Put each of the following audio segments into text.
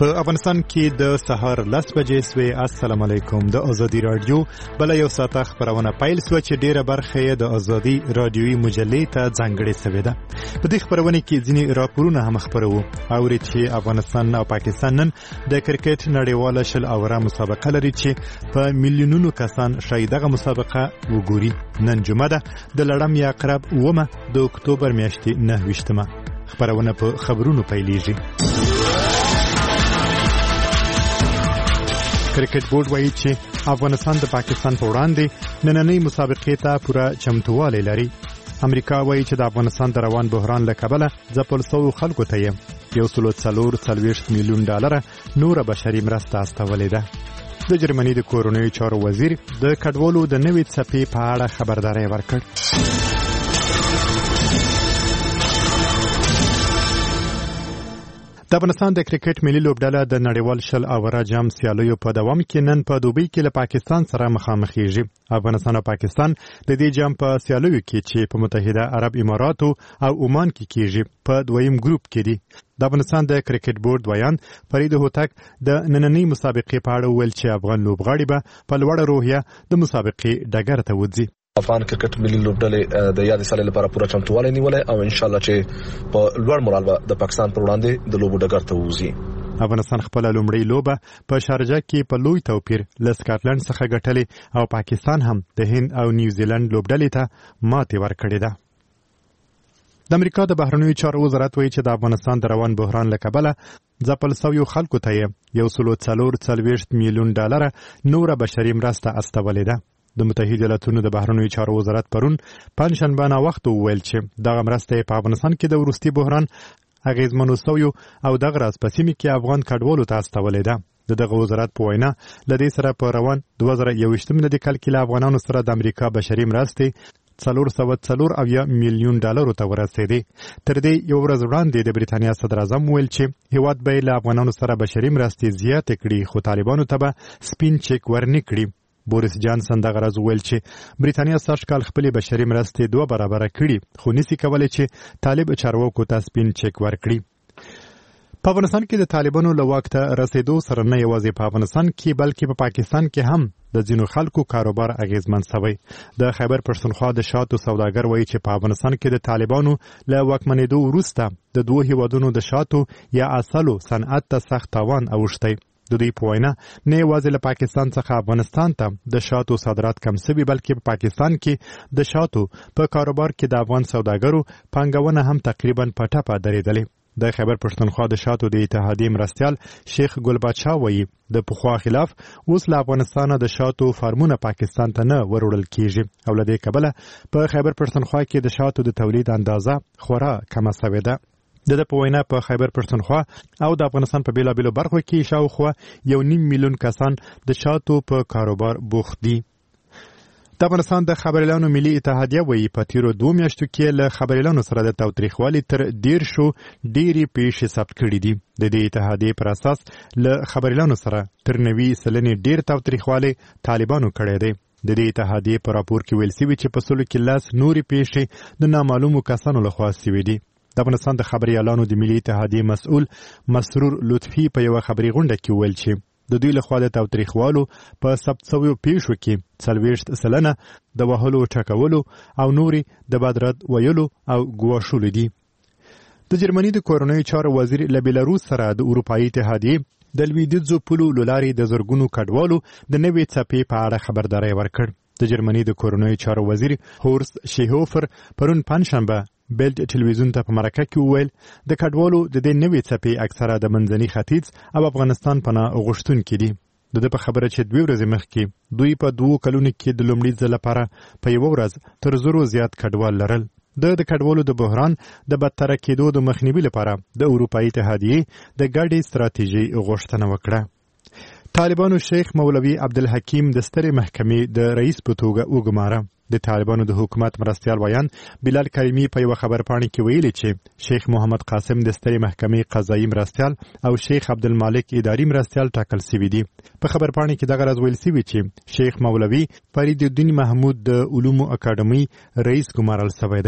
په افغانستان کې د سهار 10 بجې سوي. السلام علیکم. د ازادي رادیو بل یو ساعت خبرونه پیل سو چې ډیره برخه یې د ازادي رادیوي مجلې ته ځانګړې شوې ده. په دې خبرونه کې ځینې راپورونه هم خبرو او چې افغانستان او پاکستان نن د کرکټ نړیواله شل اوره مسابقه لري چې په میلیونونو کسان شاید دغه مسابقه وګوري. نن جمعه ده د لړم یا قرب 9 د اکتوبر میاشتې 9 خبرونه په خبرونو پیلېږي. کرکټ بورډ وایي چې افغانستان د پاکستان په وړاندې نننۍ مسابقې ته پوره چمتووالی لري. امریکا وایي چې د افغانستان د روان بحران له کبله ځپل شویو خلکو ته یې $140 میلیون نوره بشري مرسته استولې ده. د جرمني د کورنیو چارو وزیر د کډوالو د نوې څپې په اړه خبرداری ورکړ. د افغانستان د کرکټ ملي لوبډله د نړیوال شل اوره جام سیالیو په دوام کې نن په دوبۍ کې له پاکستان سره مخامخېږي. افغانستان او پاکستان د دې جام په سیالیو کې چې په متحده عرب اماراتو او عمان کې کېږي په دویم ګروپ کې دي. د افغانستان د کرکټ بورډ ویان فرید هوتک د نننۍ مسابقې په اړه ویل چې افغان لوبغاړي به په لوړه روحیه د مسابقې ډګر ته وځي. افغان کرکټ ملي لوبډلې د یاد سالي لپاره پوره چمتووالی نیولای او ان شاء الله چې په لوړ مورال به د پاکستان پر وړاندې د لوبو ډګر ته وځي. افغانستان خپل لومړی لوبه په شارجه کې په لوی توپیر له سکاټلند څخه ګټلې او پاکستان هم د هند او نیوزیلند لوبډلې ته ماتې ورکړې ده. د امریکا د بهرنیو چارو وزارت وایي چې د افغانستان د روان بحران له کبله ځپل شویو خلکو ته یې $140 میلیون نوره بشري مرسته استولې ده. د متحده ایالاتونو د بهرنیو چارو وزارت پرون پنځشنبه ناوخته وویل چې دغه مرسته په افغانستان کې د وروستي بحران اغیزمنو شویو او دغه راز په سیمه کې افغان کډوالو ته استولې ده. دغه وزارت په وینا ل دې سره په روان 2021 میلادي کال کې له افغانانو سره د امریکا بشري مرستې $440 میلیون ته ورسېدې. تر دې یو ورځ وړاندې د بریتانیا صدر اعظم ویل چې هیواد به له افغانانو سره بشري مرستې زیاتې کړي خو طالبانو ته به سپین چک ورنه کړي. بوریس جانسن دغه راز ویل چې بریتانیا سږ کال خپل بشري مرستې 2 برابر کړي خو نسی کولای چې طالب چارواکو ته سپین چک ورکړي. په افغانستان کې د طالبانو له واک ته رسیدو سره نه یوازې په افغانستان کې بلکې په پاکستان کې هم د ځینو خلکو کاروبار اغیزمن شوی. د خیبر پښتونخوا د شاتو سوداګر وایي چې په افغانستان کې د طالبانو له واکمنېدو وروسته د دوه هیوادونو د شاتو یا اصلو صنعت ته سخت تاوان اوښتی. د دوی په وینا نه یوازې له پاکستان څخه افغانستان ته د شاتو صادرات کم شوي بلکې په پاکستان کې د شاتو په کاروبار کې د افغان سوداګرو پانګونه هم تقریبا په ټپه درېدلې. د خیبر پښتونخوا د شاتو د اتحادیې مرستیال شیخ ګلبادشاه وایي د پخوا خلاف اوس له افغانستانه د شاتو فارمونه پاکستان ته نه وروړل کیږي او له دې کبله په خیبر پښتونخوا کې د شاتو د تولید اندازه خورا کمه شوې ده. د په وینا په خیبر پښتونخوا او د افغانستان په بیلابیلو برخو کې شاوخوا 1.5 میلیون کسان د شاتو په کاروبار بوخت دي. د افغانستان د خبریالانو ملي اتحادیه وایي په تیرو 2 میاشتو کې له خبریالانو سره د تاوتریخوالي تر 10 ډېرې پیښې ثبت کړي دي. د دې اتحادیې پر اساس له خبریالانو سره تر 90% ډېر تاوتریخوالي طالبانو کړی دی. د دې اتحادیې په راپور کې ویل شوي چې په سلو کې 10 نورې پیښې د نامعلومو کسانو لخوا شوي دي. د افغانستان د خبریالانو د ملي اتحادیې مسؤل مسرور لطفي په یو خبري غونډه کې ویل چې د دوی لخوا د تاوتریخوالو په ثبت شویو پیښو کې 40% د وهلو ټکولو او نوري د بدرد ویلو او ګواښلو دي. د جرمني د کورنیو چارو وزیر له بیلاروس سره د اروپایي اتحادیې د لویدیځو پولو لارې د زرګونو کډوالو د نوې څپې په اړه خبرداری ورکړ. د جرمني د کورنیو چارو وزیر هورست شیهوفر پرون پنځشنبه بیلډ ټلویزیون ته په مرکه کې وویل د کډوالو د دې نوې څپې اکثره د منځني ختیځ او افغانستان پناه غوښتونکي دي. د په خبره چې 2 ورځې مخکې دوی په 2 کلونو کې د لومړي ځل لپاره په یو ورځ تر 100 زیات کډوال لرل. د کډوالو د بحران د بدتر کېدو د مخنیوي لپاره د اروپایي اتحادیې د ګډې ستراتیژي غوښتنه وکړه. طالبانو شیخ مولوی عبدالحکیم د سترې محکمې د رئیس په توګه وګماره. د طالبانو د حکومت مرستیال ویان بلال کریمی په یو خبرپاڼه کې ویلي چې شیخ محمد قاسم د سترې محکمې قضایي مرستیال او شیخ عبدالمالک اداري مرستیال ټاکل شوي دي. په خبرپاڼه کې دغه راز ویل شوي چې شیخ مولوی فرید الدین محمود د علومو اکاډمي رئیس ګمارل شوی دی.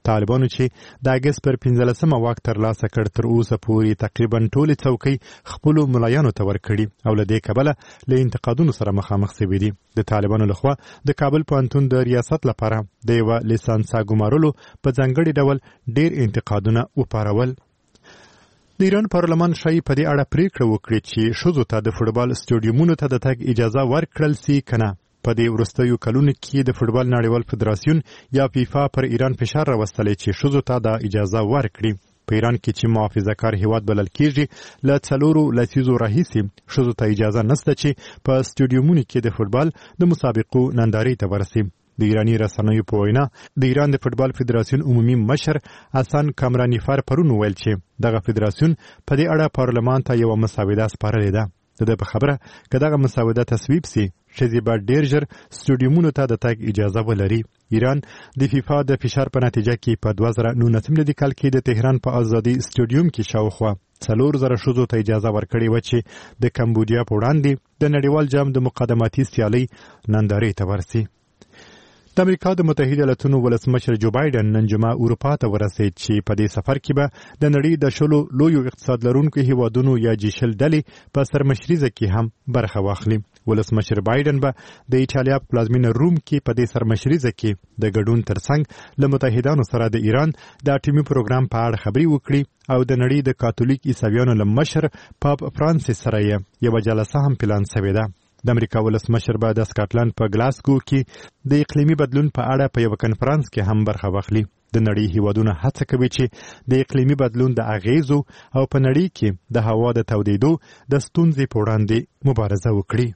طالبانو چې د اگست پر 15 واک ترلاسه کړ تر اوسه پورې تقریبا ټولې څوکۍ خپل ملایانو ته ورکړي او له دې کبله له انتقادونو سره مخامخ شوي دي. د طالبانو لخوا د کابل پوهنتون د ریاست لپاره د یو لیسانسا ګمارلو په ځانګړي ډول ډیر انتقادونه وپارول. د ایران پارلمان شای په دې اړه پریکړه وکړه چې ښځو ته د فوټبال سټیډیومونو ته د تګ اجازه ورکړل سي کنه. په دې وروستیو کلونو کې د فوټبال نړیوال فدراسیون یا فیفا پر ایران فشار راوستلی چې ښځو ته د اجازه ورکړي. په ایران کې چې محافظه کار هیواد بلل کېږي له 4 لسیزو راهیسې ښځو ته اجازه نشته چې په سټیډیومونو کې د فوټبال د مسابقو نندارې ته ورسي. د ایرانی رسنیو په وینا د ایران د فوټبال فدراسیون عمومي مشر حسن کامرانیفر پرون ویل چې دغه فدراسیون په دې اړه پارلمان ته یو مسوده سپارلې ده. د په خبره که دغه مسوده تصویب سي ښځې به ډېر ژر سټیډیومونو ته د تګ اجازه ولري. ایران د فیفا د فشار په نتیجه کې په 2019 کال کې د تهران په ازادي سټیډیوم کې شاوخوا 4,000 ښځو ته اجازه ورکړې وه چې د کمبودیا په وړاندې د نړیوال جام د مقدماتي سیالۍ نندارې ته ورسي. د امریکا د متحده ایالاتونو ولسمشر جو بایدن نن جمعه اروپا ته ورسید چې په دې سفر کې به د نړۍ د شلو لویو اقتصاد لرونکو هیوادونو یا جیشل ډلې په سرمشریزه کې هم برخه واخلي. ولسمشر بایدن به د ایټالیا په پلازمینه روم کې په دې سرمشریزه کې د ګډون ترڅنګ له متحدانو سره د ایران د اټومي پروګرام په اړه خبرې وکړي او د نړۍ د کاتولیک عیسویانو له مشر پاپ فرانسیس سره یو جلسه هم پلان شوې ده. د امریکا ولسمشر به د سکاټلند په ګلاسکو کې د اقلیمي بدلون په اړه په یو کنفرانس کې هم برخه واخلي. د نړۍ هیوادونه هڅه کوي چې د اقلیمي بدلون د اغیزو او په نړۍ کې د هوا د تودېدو د ستونزې په وړاندې مبارزه وکړي.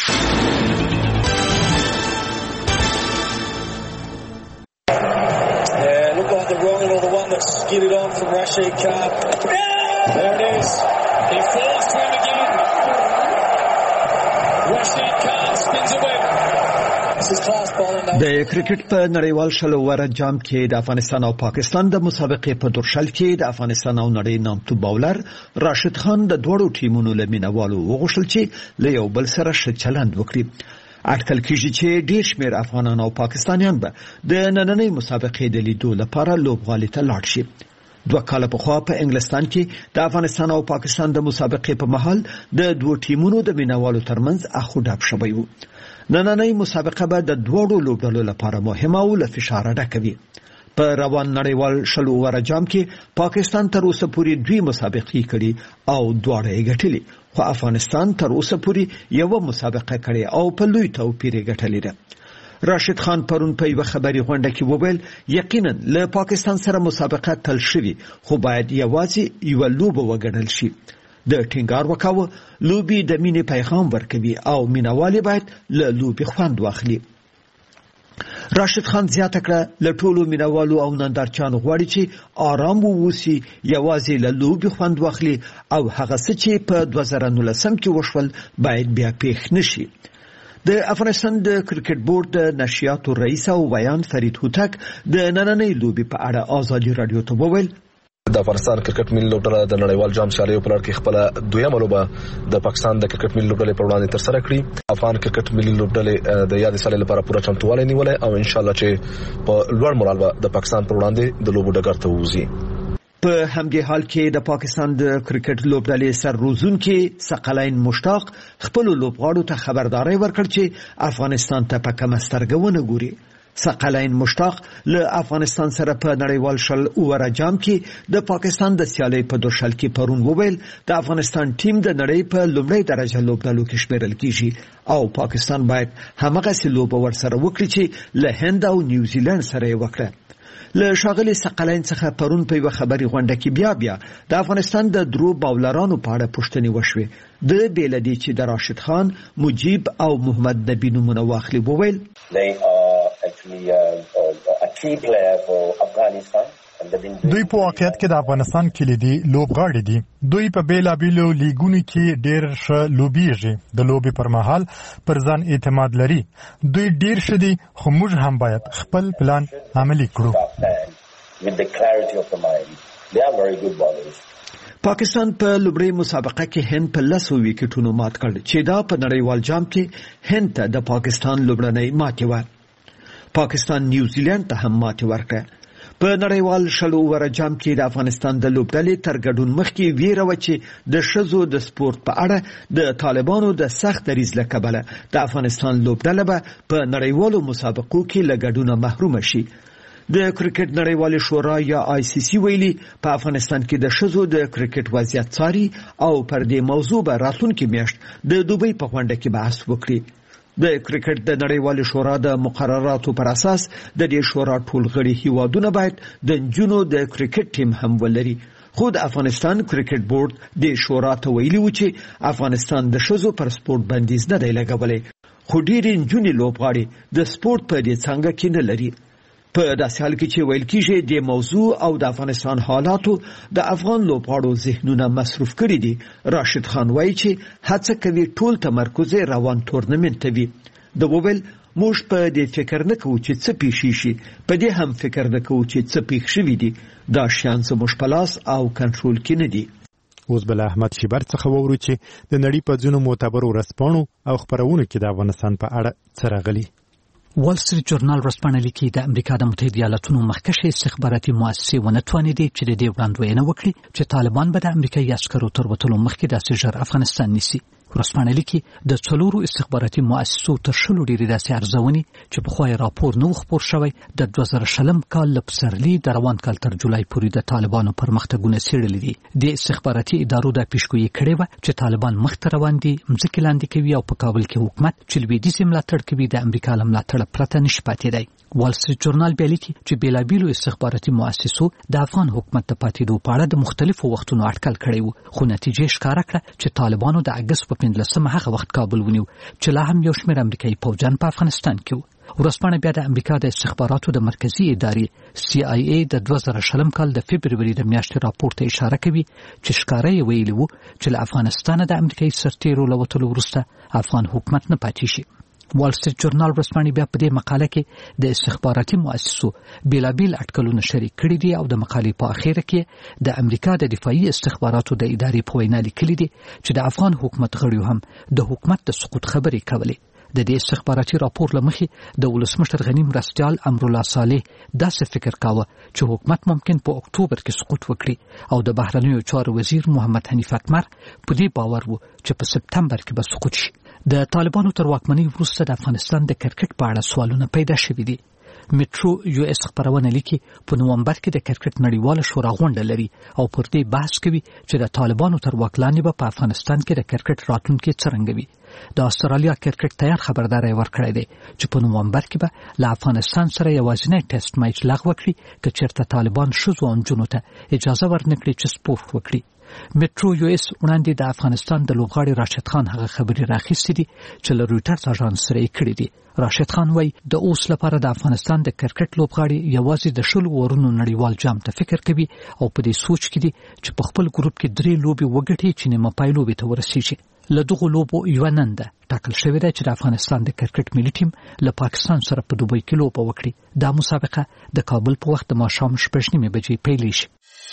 د کرکټ په نړیوال شلو ور جام کې د افغانستان او پاکستان د مسابقې په درشل کې د افغانستان او نړۍ نامتو باولر راشد خان د دوړو ټیمونو له مینوالو وغوښتل چې له یو بل سره ښه چلند وکړي. اټکل کېږي چې ډېر شمېر افغانان او پاکستانیان به د نننۍ مسابقې د لیدو لپاره لوبغالي ته لاړ شي. 2 کاله پخوا په انګلستان کې د افغانستان او پاکستان د مسابقې په مهال د دوه ټیمونو د مینوالو ترمنځ اخو ډاب شوی و. نننۍ مسابقه به د دوړو لوبډلو لپاره مهمه او له فشار ډکه وي. په روان نړیوال شلو ور جام کې پاکستان تر اوسه پورې 2 مسابقې کړي او دواړه یې ګټلې، خو افغانستان تر اوسه پورې یو مسابقه کړي او په لوی توپیر یې ګټلې ده. راشد خان پرون په یو خبري غونډه کې وویل یقینا له پاکستان سره مسابقه تل شوي، خو باید یوازې یو لوبه وګڼل شي. د ټینګار وکاوه لوبي د مینې پیغام ورکوي او مینوالي باید له لوبي خوند واخلي. راشد خان زیاته کړه له ټولو مینوالو او نندارچانو غواړي چې آرام ووسی، یوازې له لوبي خوند واخلي او هغه څه چې په 2019 کې وشول باید بیا پیښ نشي. د افغانستان د کرکټ بورډ د نشریاتو رئیس او بیان فرید هوتک د نننۍ لوبي په اړه آزادي رادیو ته وویل د افغانستان کرکټ ملي لوبډله د نړیوال جام سیالیو په لړ کې خپل دویمه لوبه د پاکستان د کرکټ ملي لوبډلې پر وړاندې ترسره کړې. افغان کرکټ ملي لوبډلې د یاد سیالۍ لپاره پوره چمتووالی نیولې او ان شاء الله چې په لوړ مورال به د پاکستان پر وړاندې د لوبو ډګر ته وځي. په همدې حال کې د پاکستان د کرکټ لوبډلې سر روزونکي ثقلین مشتاق خپل لوبغاړو ته خبرداري ورکړ چې افغانستان ته په کومه سترګه ونه ګوري. ثقلین مشتاق له افغانستان سره په نړیوال شل ور جام کې د پاکستان د سیالۍ په درشل کې پرون وویل د افغانستان ټیم د نړۍ په لومړۍ درجه لوبډلو کې شمیرل کیږي او پاکستان باید همغه سي لوبه ورسره وکړي چې له هند او نیوزیلند سره یې وکړه. له شاغلي ثقلین څخه پرون په یو خبري غونډه کې بیا د افغانستان د درو باولرانو په اړه پوښتنې وشوې. د بیلدي چې د راشد خان، مجیب او محمد نبی نومونه واخلي وویل دوی په واقعیت کې د افغانستان کلیدي لوبغاړي دي. دوی په بیلابیلو لیګونو کې ډېر ښه لوبیږي، د لوبي پر مهال پر ځان اعتماد لري. دوی ډېر ښه دي، خو موږ هم باید خپل پلان عملي کړو. پاکستان په لوبړی مسابقه کې هند په 10 وکټونو مات کړ چې دا په نړیوال جام کې هند ته د پاکستان لوبړنۍ ماتې و. پاکستان نیوزیلند ته هم ماتې ورکړه. په نړیوال شلو وره جام کې د افغانستان د لوبډلې تر ګډون مخکې ویره و چې د ښځو د سپورت په اړه د طالبانو د سخت دریځ له کبله د افغانستان لوبډله به په نړیوالو مسابقو کې له ګډونه محروم شي. د کرکټ نړیوالې شورا یا ICC ویلي په افغانستان کې د ښځو د کرکټ وضعیت څاري او پر دې موضوع به راتلونکې میاشت د دوبۍ په غونډه کې بحث وکړي. د کرکټ د نړیوالې شورا د مقرراتو پر اساس د دې شورا ټول غړي هیوادونه باید د نجونو د کرکټ ټیم هم ولري. خو د افغانستان کرکټ بورډ د شورا ته ویلي و چې افغانستان د ښځو پر سپورت بندیز نه دی لګولی، خو ډېرې نجونې لوبغاړې د سپورت په دې څانګه کې نه لري. په داسې حال کې چې ویل کېږي د موضوع او د افغانستان حالاتو د افغان لوبغاړو ذهنونه مصروف کړي دي، راشد خان وایي چې هڅه کوي ټول تمرکز روان تورنمنت ته وي. د وویل موږ په دې فکر نه کوو چې څه پیښ شي، په دې هم فکر نه کوو چې څه پیښ شوي دي، دا شیان زموږ په لاس او کنټرول کې نه دي. اوس بل احمد شیبر څخه وورو چې د نړۍ په ځینو معتبرو ورځپاڼو او خپرونو کې د افغانستان په اړه څه راغلي. وال سټریټ جورنال ورځپاڼه لیکي د امریکا د متحده ایالاتونو مخکښې استخباراتي مؤسسې ونه توانېدې چې د دې وړاندوینه وکړي چې طالبان به د امریکایي عسکرو تر وتلو مخکې داسې ژر افغانستان نیسي. ورځپاڼه لیکي د 4 استخباراتي مؤسسو تر 10 ډېرې داسې ارزونې چې پخوا یې راپور نه و خپور شوی د 2000 کال له پسرلي د روان کال تر جولای پورې د طالبانو پرمختګونه څېړلي دي. د استخباراتي ادارو دا پیشګویي کړې وه چې طالبان مخته روان دي، مځکې لاندې کوي او په کابل کې حکومت چې لویدیځ ملاتړ کوي د امریکا له ملاتړه پرته نشي پاتېدی. وال سټریټ جورنال بیا لیکي چې بیلابیلو استخباراتي مؤسسو د افغان حکومت د پاتېدو په اړه د مختلفو وختونو اټکل کړی و، خو نتیجې ښکاره کړه چې طالبانو د اګست په 15 هغه وخت کابل ونیو چې لا هم یو شمېر امریکایي پوځیان په افغانستان کې وو. ورځپاڼه بیا د امریکا د استخباراتو د مرکزي ادارې CIA د 2000 کال د فبروري د میاشتې راپور ته اشاره کوي چې ښکاره یې ویلي وو چې له افغانستانه د امریکایي سرتیرو له وتلو وروسته افغان حکومت نه پاتې شي. وال سټریټ جورنال ورځپاڼه بیا په دې مقاله کې د استخباراتي مؤسسو بیلابیل اټکلونه شریک کړي دي او د مقالې په اخره کې د امریکا د دفاعي استخباراتو د ادارې په وینا لیکلي دي چې د افغان حکومت غړیو هم د حکومت د سقوط خبرې کولې. د دې استخباراتي راپور لمخې د ولسمشر غنی مرستیال امرالله صالح داسې فکر کاوه چې حکومت ممکن په اکتوبر کې سقوط وکړي او د بهرنیو چارو وزیر محمد حنیف اتمر په دې باور و چې په سپتمبر کې به سقوط شي. د طالبانو تر واکمنۍ وروسته د افغانستان د کرکټ په اړه سوالونه پیدا شوي دي. میټرو US خبرونه لیکي په نومبر کې د کرکټ نړیواله شورا غونډه لري او پر دې بحث کوي چې د طالبانو تر واکلانې به په افغانستان کې د کرکټ راتلونکي څرنګه وي. د استرالیا کرکټ تیار خبرداري ورکړی دی چې په نومبر کې به له افغانستان سره یوازینی ټیسټ میچ لغوه کړي که چېرته طالبان ښځو او نجونو ته اجازه ورنکړي چې سپورت وکړي. میټرو US وړاندې د افغانستان د لوبغاړي راشد خان هغه خبرې راخیستې دي چې له رویټرز اژانس سره یې کړې دي. راشد خان وایي د اوس لپاره د افغانستان د کرکټ لوبغاړي یوازې د 10 اورونو نړیوال جام ته فکر کوي او په دې سوچ کې دي چې په خپل ګروپ کې 3 لوبې وګټي چې نیمه پای لوبې ته ورسیږي. له دغو لوبو یوه نن ده ټاکل شوې ده چې د افغانستان د کرکټ ملي ټیم له پاکستان سره په دوبۍ کې لوبه وکړي. دا مسابقه د کابل په وخت د ماښام 9:30 بجې پیل شي.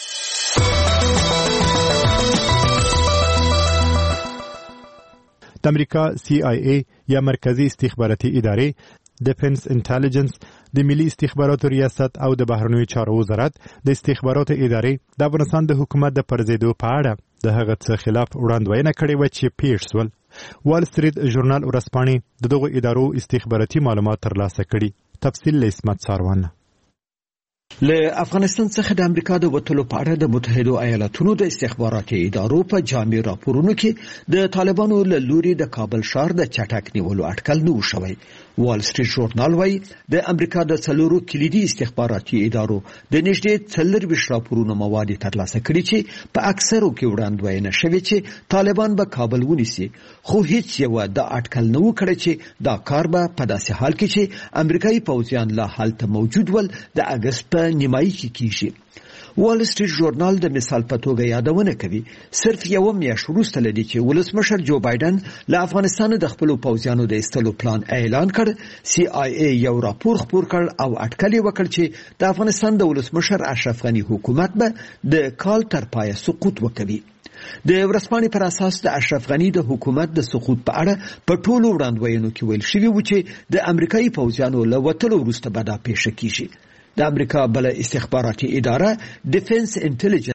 د امریکا CIA یا مرکزی استخباراتي ادارې ډیفنس انټيليجنس د ملي استخباراتو ریاست او د بهرنیو چارو وزارت د استخباراتو ادارې د افغانستان د حکومت د پرځېدو په اړه د هغه څه خلاف وړاندوینه کړې و چې پیښ شول. وال سټریټ ژورنال ورځپاڼې دغه ادارو استخباراتي معلومات ترلاسه کړي. تفصیل له اسمت ساروان. له افغانستان څخه د امریکا د وتلو په اړه د متحده ایالاتونو د استخباراتي ادارو په جامع راپورونو کې د طالبانو له لوري د کابل ښار د چټک نیولو اټکل نه وشوي. وال سټریټ ژورنال وايي د امریکا د 4 کلیدي استخباراتي ادارو د نږدې 40 راپورونو مواد ترلاسه کړي چې په اکثرو کې وړاندوینه شوی چې طالبان به کابل ونیسي، خو هیڅ یو د اټکل نه وکړي چې دا کار به په داسې حال کې چې امریکایي پوځیان لا حالت موجود ول د اګست په نیمایي کې کیږي. وال سټریټ ژورنال د مثال په توګه یادونه کوي صرف یو میاشت وروسته لدی چې ولسمشر جو بایدن له افغانستان د خپل پوځیانو د ایستلو پلان اعلان کړ. CIA یو راپور خپور کړ او اټکل وکړ چې د افغانستان د ولسمشر اشرف غنی حکومت به د کال تر پایه سقوط وکړي. د ورځپاڼې پر اساس د اشرف غنی د حکومت د سقوط په اړه په ټولو وړاندوینو کې ویل شوی و چې د امریکایي پوځیانو له وتلو وروسته به دا پیښه کیږي. د امریکا بل استخباراتي اداره ډیفنس انټيليجنس